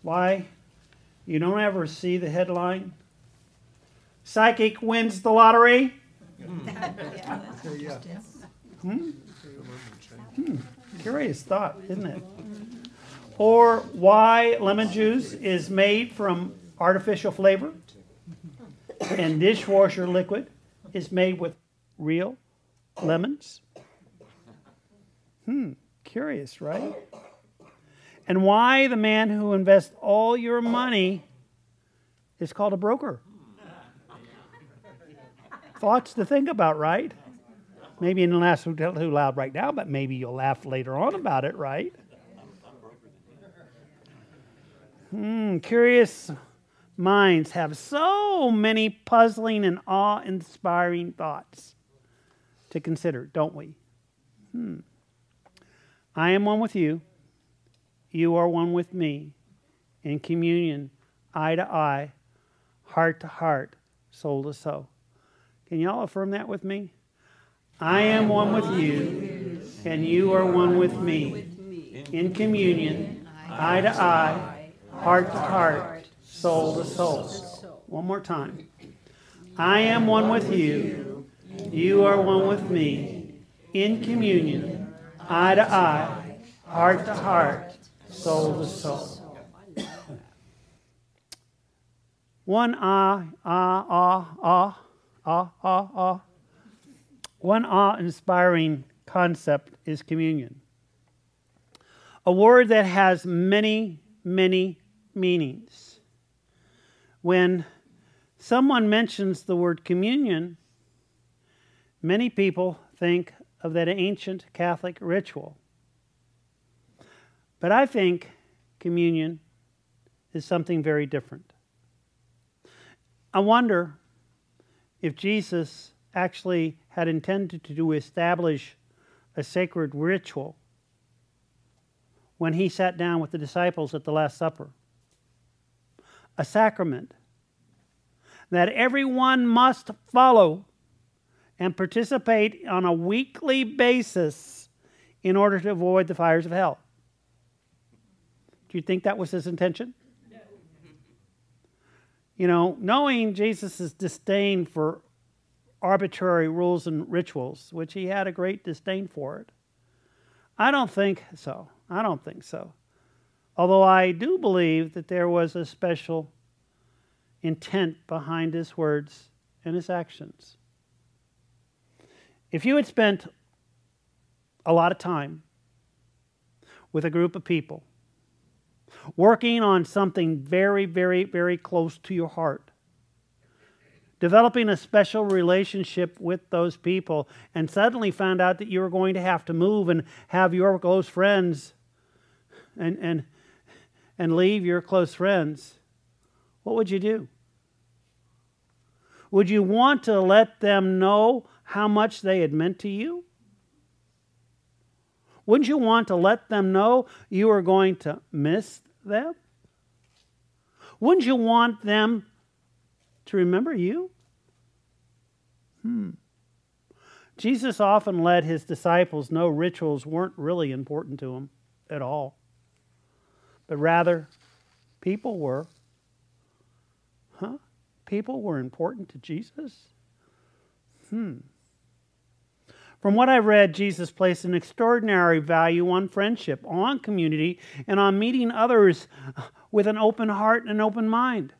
Why you don't ever see the headline, "Psychic wins the lottery"? Curious thought, isn't it? Or why lemon juice is made from artificial flavor and dishwasher liquid is made with real lemons? Curious, right? And why the man who invests all your money is called a broker? Thoughts to think about, right? Maybe you don't laugh too loud right now, but maybe you'll laugh later on about it, right? Curious minds have so many puzzling and awe-inspiring thoughts to consider, don't we? I am one with you. You are one with me. In communion, eye to eye, heart to heart, soul to soul. Can you all affirm that with me? I am one with you, and you are one with me. In communion, eye to eye, heart to heart, soul to soul. One more time. I am one with you. You are one with me. In communion, eye to eye, heart to heart, soul to soul. One awe-inspiring concept is communion. A word that has many, many meanings. When someone mentions the word communion, many people think of that ancient Catholic ritual. But I think communion is something very different. I wonder if Jesus actually had intended to establish a sacred ritual when he sat down with the disciples at the Last Supper. A sacrament that everyone must follow and participate on a weekly basis in order to avoid the fires of hell. Do you think that was his intention? You know, knowing Jesus' disdain for arbitrary rules and rituals, which he had a great disdain for it, I don't think so. Although I do believe that there was a special intent behind his words and his actions. If you had spent a lot of time with a group of people working on something very, very, very close to your heart, developing a special relationship with those people, and suddenly found out that you were going to have to move and have your close friends and leave your close friends, what would you do? Would you want to let them know how much they had meant to you? Wouldn't you want to let them know you were going to miss them? Wouldn't you want them to remember you? Jesus often let his disciples know rituals weren't really important to him at all, but rather people were. People were important to Jesus? From what I've read, Jesus placed an extraordinary value on friendship, on community, and on meeting others with an open heart and an open mind.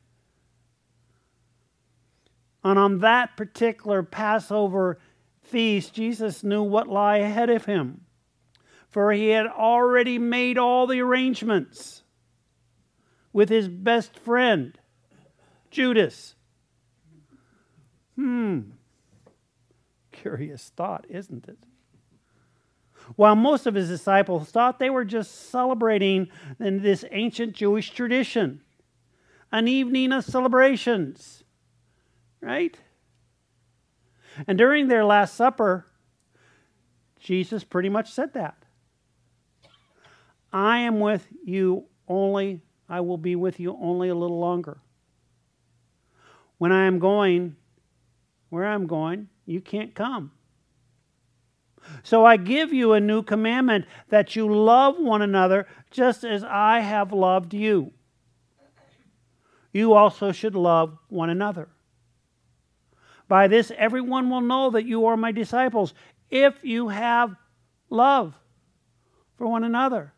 And on that particular Passover feast, Jesus knew what lay ahead of him, for he had already made all the arrangements with his best friend, Judas. Curious thought, isn't it? While most of his disciples thought they were just celebrating in this ancient Jewish tradition, an evening of celebrations, right? And during their Last Supper, Jesus pretty much said that. I am with you only, I will be with you only a little longer. When I am going, where I'm going, you can't come. So I give you a new commandment, that you love one another just as I have loved you. you also should love one another. By this, everyone will know that you are my disciples, if you have love for one another.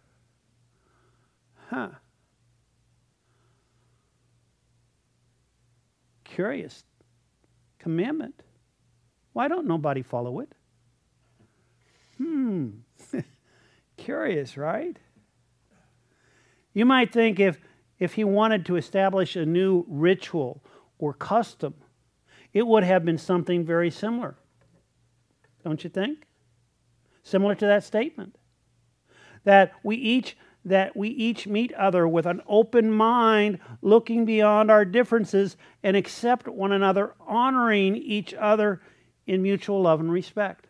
Curious commandment. Why don't nobody follow it? Curious, right? You might think if he wanted to establish a new ritual or custom, it would have been something very similar. Don't you think? Similar to that statement. That we each meet other with an open mind, looking beyond our differences and accept one another, honoring each other in mutual love and respect.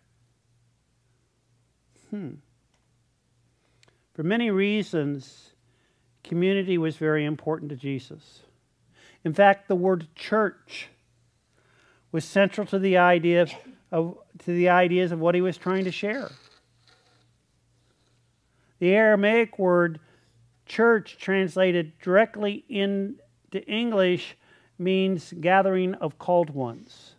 For many reasons, community was very important to Jesus. In fact, the word church was central to the ideas of what he was trying to share. The Aramaic word church, translated directly into English, means gathering of called ones.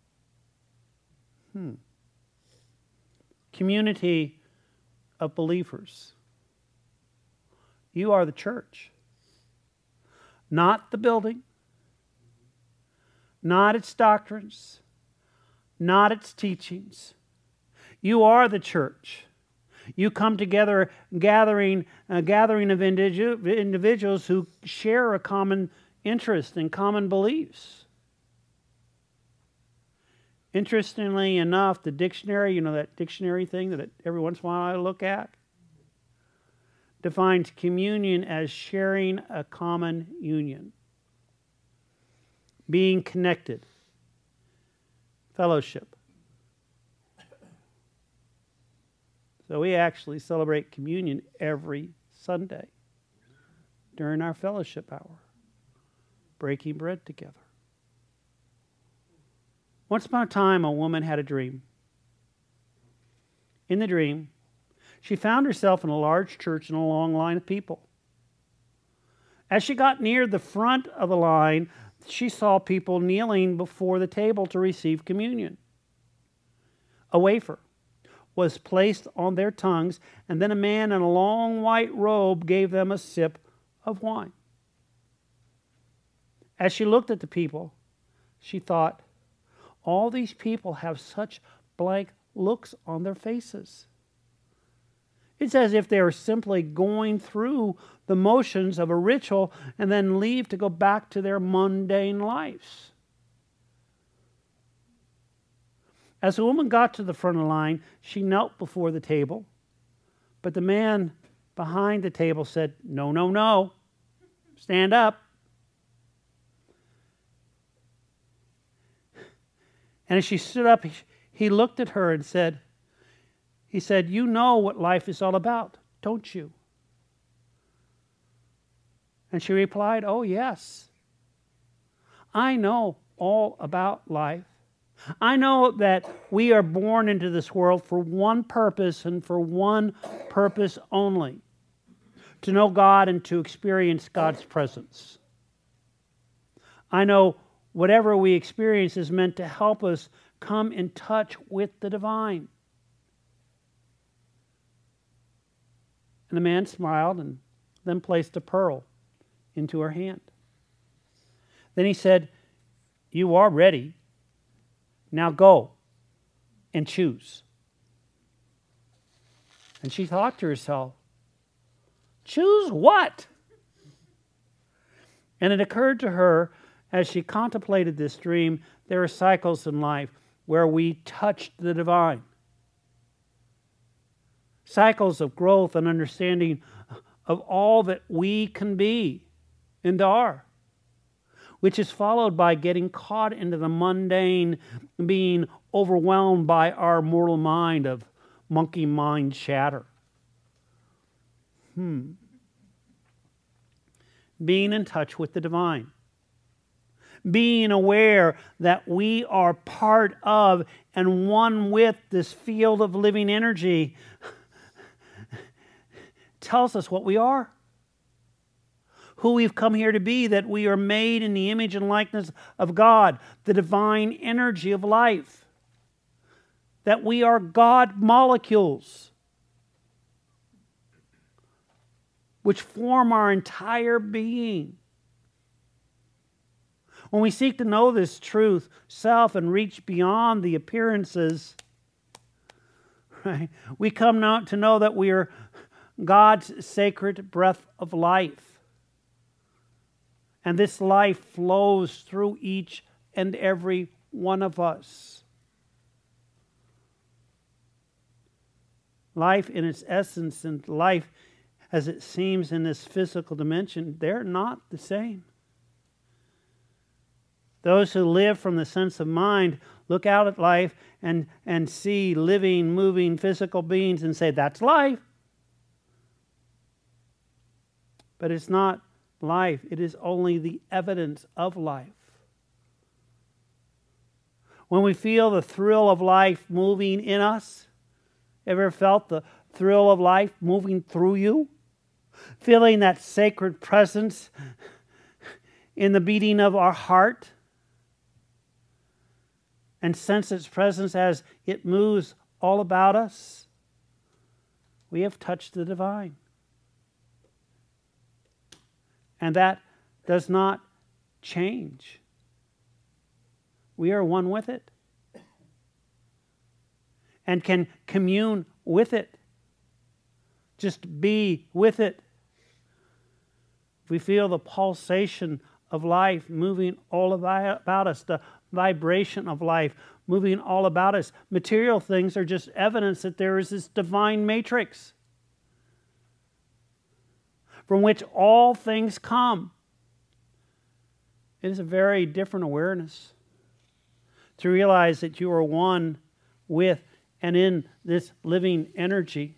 Community of believers. You are the church. Not the building, not its doctrines, not its teachings. You are the church. You come together, a gathering of individuals who share a common interest and common beliefs. Interestingly enough, the dictionary, that dictionary thing that every once in a while I look at, defines communion as sharing a common union, being connected, fellowship. So we actually celebrate communion every Sunday during our fellowship hour, breaking bread together. Once upon a time, a woman had a dream. In the dream, she found herself in a large church in a long line of people. As she got near the front of the line, she saw people kneeling before the table to receive communion. A wafer was placed on their tongues, and then a man in a long white robe gave them a sip of wine. As she looked at the people, she thought, all these people have such blank looks on their faces. It's as if they are simply going through the motions of a ritual and then leave to go back to their mundane lives. As the woman got to the front of the line, she knelt before the table. But the man behind the table said, "No, no, no. Stand up." And as she stood up, he looked at her and said, "You know what life is all about, don't you?" And she replied, "Oh, yes. I know all about life. I know that we are born into this world for one purpose and for one purpose only, to know God and to experience God's presence. I know whatever we experience is meant to help us come in touch with the divine." And the man smiled and then placed a pearl into her hand. Then he said, "You are ready. Now go and choose." And she thought to herself, "Choose what?" And it occurred to her as she contemplated this dream, there are cycles in life where we touch the divine. Cycles of growth and understanding of all that we can be and are, which is followed by getting caught into the mundane, being overwhelmed by our mortal mind of monkey mind chatter. Being in touch with the divine. Being aware that we are part of and one with this field of living energy tells us what we are. who we've come here to be, that we are made in the image and likeness of God, the divine energy of life, that we are God molecules, which form our entire being. When we seek to know this truth, self, and reach beyond the appearances, right, we come to know that we are God's sacred breath of life. And this life flows through each and every one of us. Life in its essence and life as it seems in this physical dimension, they're not the same. Those who live from the sense of mind look out at life and see living, moving, physical beings and say, that's life. But it's not life. It is only the evidence of life. When we feel the thrill of life moving in us, ever felt the thrill of life moving through you? Feeling that sacred presence in the beating of our heart? And sense its presence as it moves all about us? We have touched the divine. And that does not change. We are one with it. And can commune with it. Just be with it. We feel the pulsation of life moving all about us, the vibration of life moving all about us. Material things are just evidence that there is this divine matrix from which all things come. It is a very different awareness to realize that you are one with and in this living energy,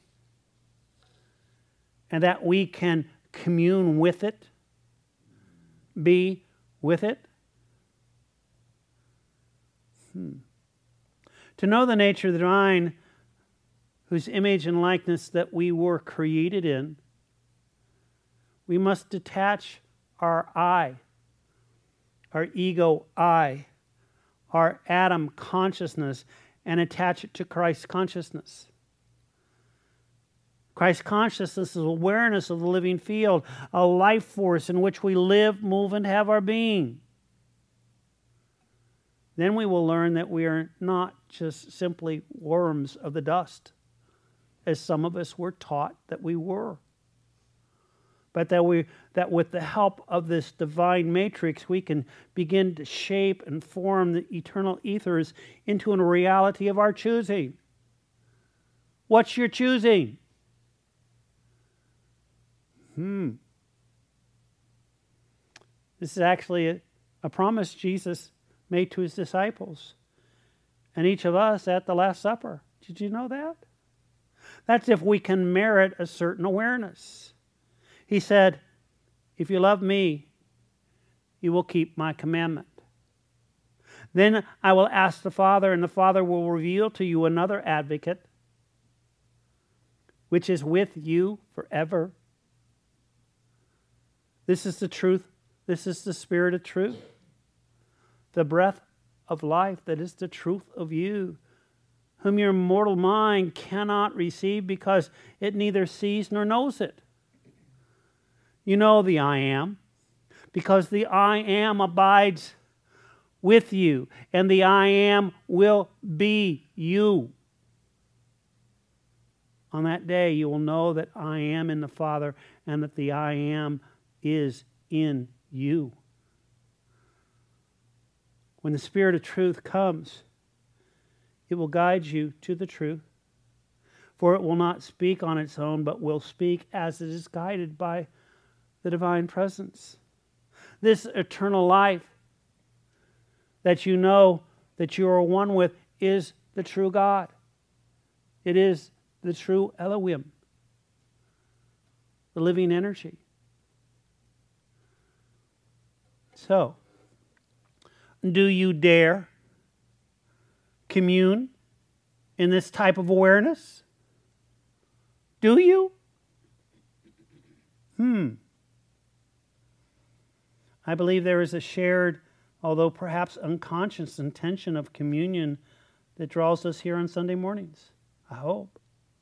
and that we can commune with it, be with it. To know the nature of the divine, whose image and likeness that we were created in, we must detach our I, our ego I, our Adam consciousness, and attach it to Christ consciousness. Christ consciousness is awareness of the living field, a life force in which we live, move, and have our being. Then we will learn that we are not just simply worms of the dust, as some of us were taught that we were. But that with the help of this divine matrix, we can begin to shape and form the eternal ethers into a reality of our choosing. What's your choosing? This is actually a promise Jesus made to his disciples and each of us at the Last Supper. Did you know that? That's if we can merit a certain awareness. He said, if you love me, you will keep my commandment. Then I will ask the Father, and the Father will reveal to you another advocate, which is with you forever. This is the truth. This is the spirit of truth. The breath of life that is the truth of you, whom your mortal mind cannot receive because it neither sees nor knows it. You know the I am, because the I am abides with you, and the I am will be you. On that day you will know that I am in the Father, and that the I am is in you. When the Spirit of truth comes, it will guide you to the truth. For it will not speak on its own, but will speak as it is guided by the divine presence. This eternal life that you know that you are one with is the true God. It is the true Elohim, the living energy. So, do you dare commune in this type of awareness? Do you? I believe there is a shared, although perhaps unconscious, intention of communion that draws us here on Sunday mornings. I hope.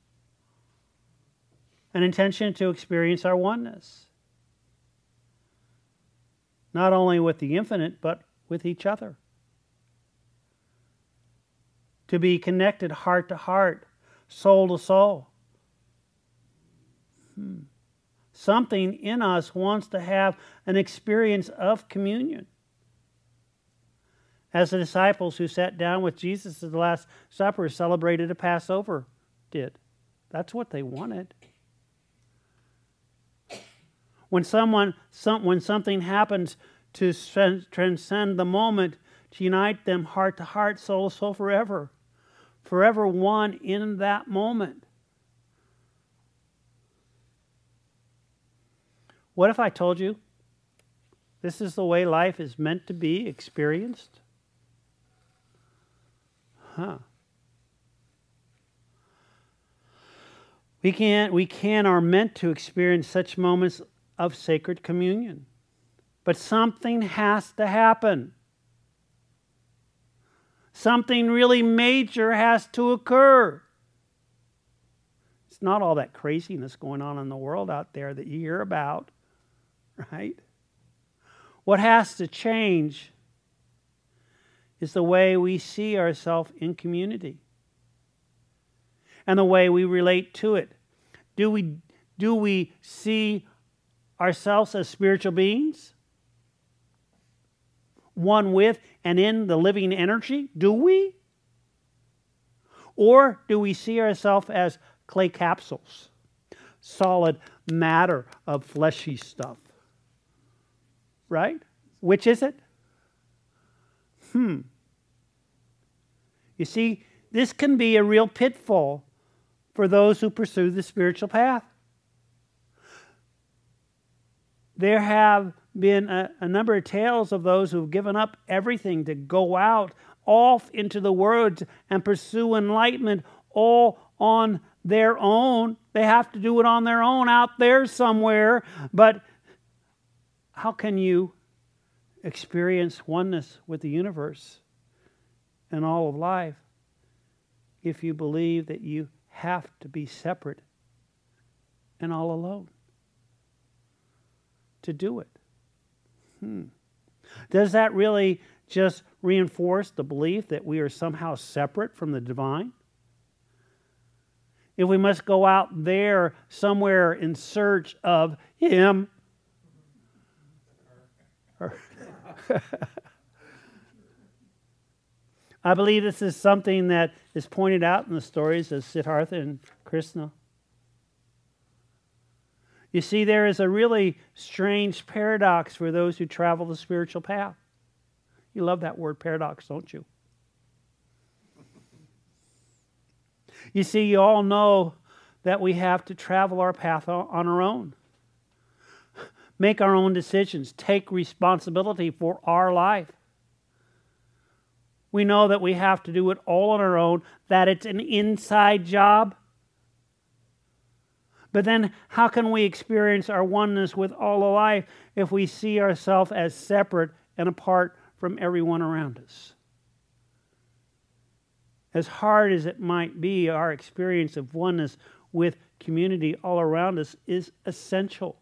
An intention to experience our oneness. Not only with the infinite, but with each other. To be connected heart to heart, soul to soul. Something in us wants to have an experience of communion. As the disciples who sat down with Jesus at the Last Supper celebrated a Passover did. That's what they wanted. When something happens to transcend the moment, to unite them heart to heart, soul to soul forever. Forever one in that moment. What if I told you this is the way life is meant to be experienced? We can are meant to experience such moments of sacred communion. But something has to happen. Something really major has to occur. It's not all that craziness going on in the world out there that you hear about, right? What has to change is the way we see ourselves in community and the way we relate to it. Do we see ourselves as spiritual beings? One with and in the living energy? Do we? Or do we see ourselves as clay capsules? Solid matter of fleshy stuff. Right? Which is it? You see, this can be a real pitfall for those who pursue the spiritual path. There have been a number of tales of those who have given up everything to go out off into the world and pursue enlightenment all on their own. They have to do it on their own out there somewhere. But how can you experience oneness with the universe and all of life if you believe that you have to be separate and all alone to do it? Does that really just reinforce the belief that we are somehow separate from the divine? If we must go out there somewhere in search of Him. I believe this is something that is pointed out in the stories of Siddhartha and Krishna. You see, there is a really strange paradox for those who travel the spiritual path. You love that word paradox, don't you? You see, you all know that we have to travel our path on our own. Make our own decisions. Take responsibility for our life. We know that we have to do it all on our own, that it's an inside job. But then how can we experience our oneness with all of life if we see ourselves as separate and apart from everyone around us? As hard as it might be, our experience of oneness with community all around us is essential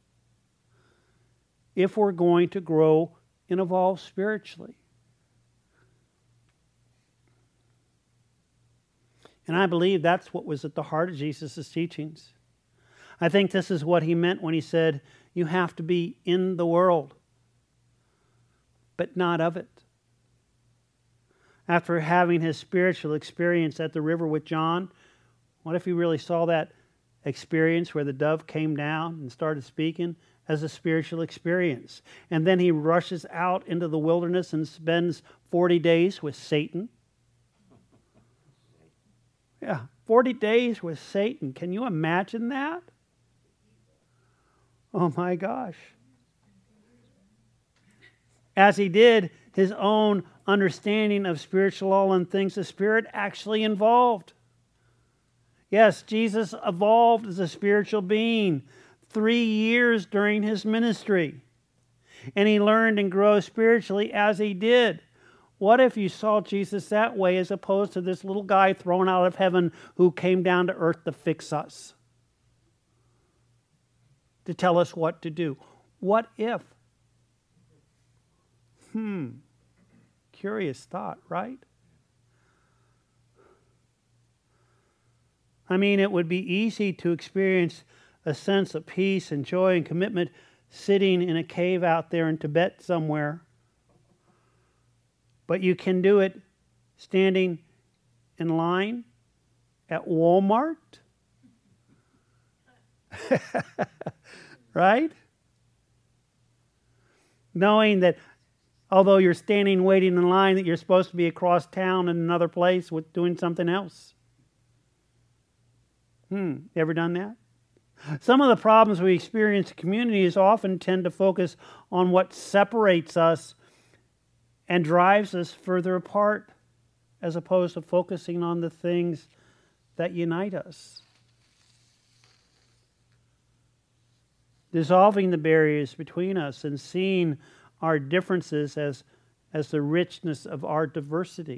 if we're going to grow and evolve spiritually. And I believe that's what was at the heart of Jesus' teachings. I think this is what He meant when He said, you have to be in the world, but not of it. After having his spiritual experience at the river with John, what if he really saw that experience where the dove came down and started speaking as a spiritual experience? And then he rushes out into the wilderness and spends 40 days with Satan. Yeah, 40 days with Satan. Can you imagine that? Oh my gosh. As he did his own understanding of spiritual law and things the Spirit actually involved. Yes, Jesus evolved as a spiritual being 3 years during his ministry. and he learned and grew spiritually as he did. What if you saw Jesus that way as opposed to this little guy thrown out of heaven who came down to earth to fix us? To tell us what to do. What if? Curious thought, right? I mean, it would be easy to experience a sense of peace and joy and commitment sitting in a cave out there in Tibet somewhere. But you can do it standing in line at Walmart. Right? Knowing that although you're standing waiting in line, that you're supposed to be across town in another place with doing something else. Ever done that? Some of the problems we experience in communities often tend to focus on what separates us and drives us further apart, as opposed to focusing on the things that unite us. Dissolving the barriers between us and seeing our differences as the richness of our diversity.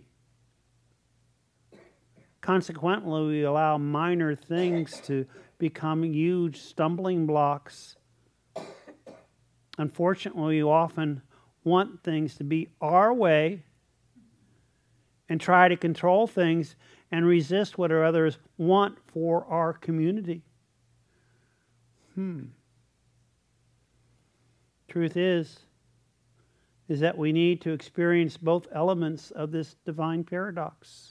Consequently, we allow minor things to become huge stumbling blocks. Unfortunately, we often want things to be our way and try to control things and resist what others want for our community. Truth is that we need to experience both elements of this divine paradox.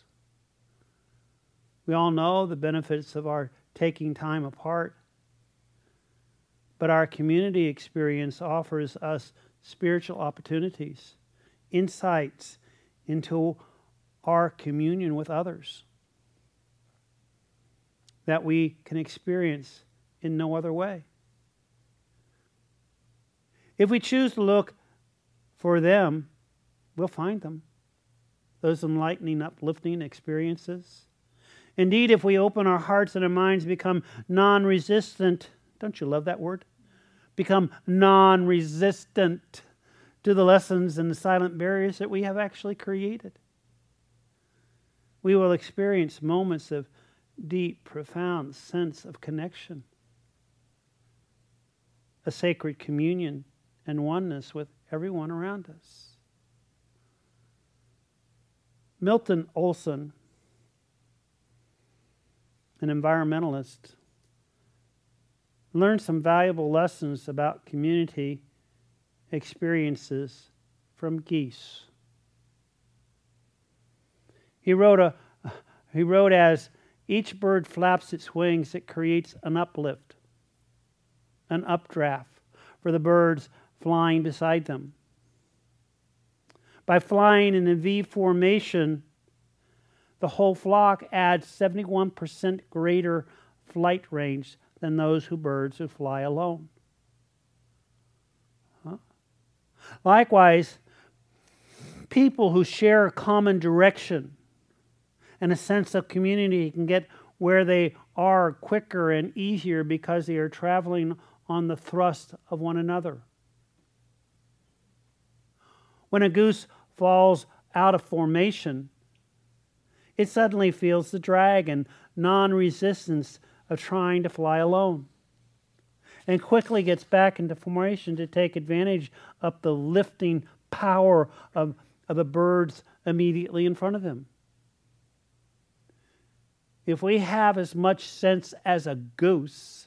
We all know the benefits of our taking time apart, but our community experience offers us spiritual opportunities, insights into our communion with others that we can experience in no other way. If we choose to look for them, we'll find them. Those enlightening, uplifting experiences. Indeed, if we open our hearts and our minds, become non-resistant, don't you love that word? Become non-resistant to the lessons and the silent barriers that we have actually created. We will experience moments of deep, profound sense of connection, a sacred communion and oneness with everyone around us. Milton Olson, an environmentalist, learned some valuable lessons about community experiences from geese. He wrote, as each bird flaps its wings, it creates an uplift, an updraft for the birds flying beside them. By flying in a V formation, the whole flock adds 71% greater flight range than those birds who fly alone. Likewise, people who share a common direction and a sense of community can get where they are quicker and easier because they are traveling on the thrust of one another. When a goose falls out of formation, it suddenly feels the drag and non-resistance of trying to fly alone, and quickly gets back into formation to take advantage of the lifting power of the birds immediately in front of him. If we have as much sense as a goose,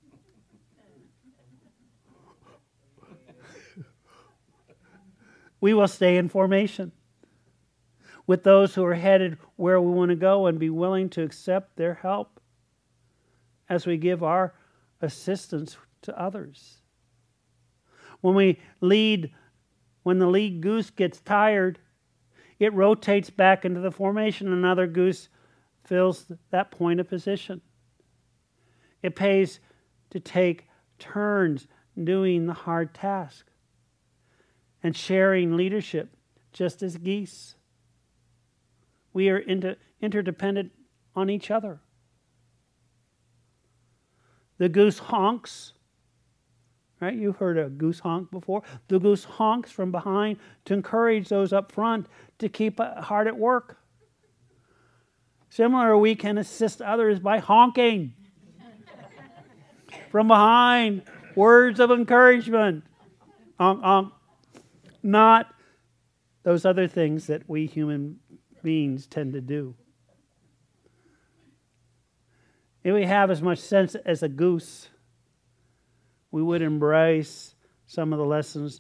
we will stay in formation with those who are headed where we want to go and be willing to accept their help as we give our assistance to others. When the lead goose gets tired, it rotates back into the formation. Another goose fills that point of position. It pays to take turns doing the hard task and sharing leadership, just as geese. We are interdependent on each other. The goose honks, Right? You've heard a goose honk before. The goose honks from behind to encourage those up front to keep hard at work. Similar, we can assist others by honking from behind, words of encouragement. Honk, honk. Not those other things that we human beings tend to do. If we have as much sense as a goose, we would embrace some of the lessons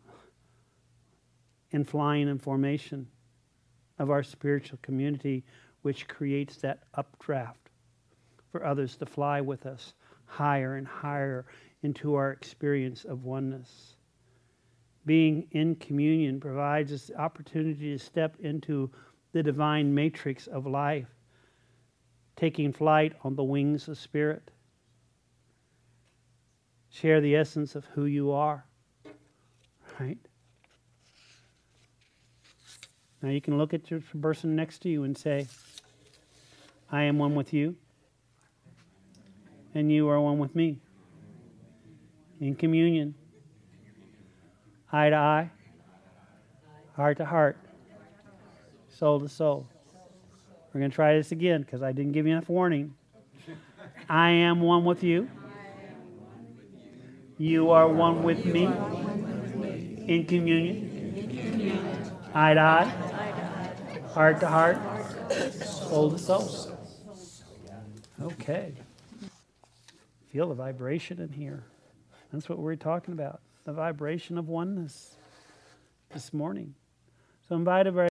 in flying and formation of our spiritual community, which creates that updraft for others to fly with us higher and higher into our experience of oneness. Being in communion provides us the opportunity to step into the divine matrix of life, taking flight on the wings of spirit. Share the essence of who you are, right? Now you can look at the person next to you and say, I am one with you, and you are one with me. In communion, eye to eye, heart to heart, soul to soul. We're going to try this again because I didn't give you enough warning. I am one with you. You are one with me. In communion, eye to eye, heart to heart, soul to soul. Okay. Feel the vibration in here. That's what we're talking about. The vibration of oneness this morning. So invite everybody